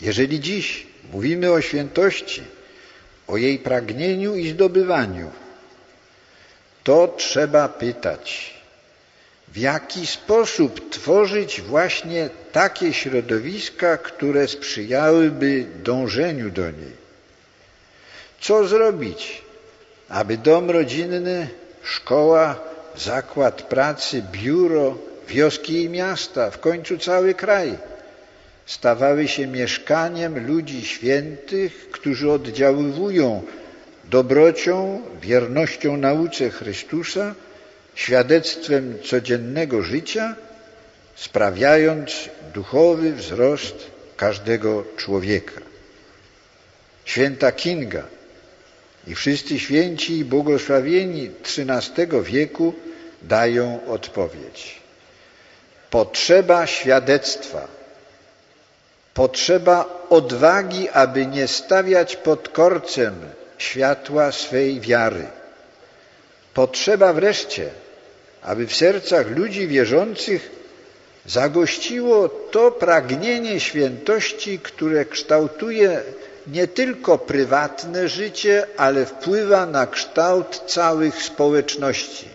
Jeżeli dziś mówimy o świętości, o jej pragnieniu i zdobywaniu, to trzeba pytać, w jaki sposób tworzyć właśnie takie środowiska, które sprzyjałyby dążeniu do niej. Co zrobić, aby dom rodzinny, szkoła, zakład pracy, biuro, wioski i miasta, w końcu cały kraj, stawały się mieszkaniem ludzi świętych, którzy oddziaływują dobrocią, wiernością nauce Chrystusa, świadectwem codziennego życia, sprawiając duchowy wzrost każdego człowieka. Święta Kinga i wszyscy święci i błogosławieni XIII wieku dają odpowiedź. Potrzeba świadectwa, potrzeba odwagi, aby nie stawiać pod korcem światła swej wiary. Potrzeba wreszcie, aby w sercach ludzi wierzących zagościło to pragnienie świętości, które kształtuje nie tylko prywatne życie, ale wpływa na kształt całych społeczności.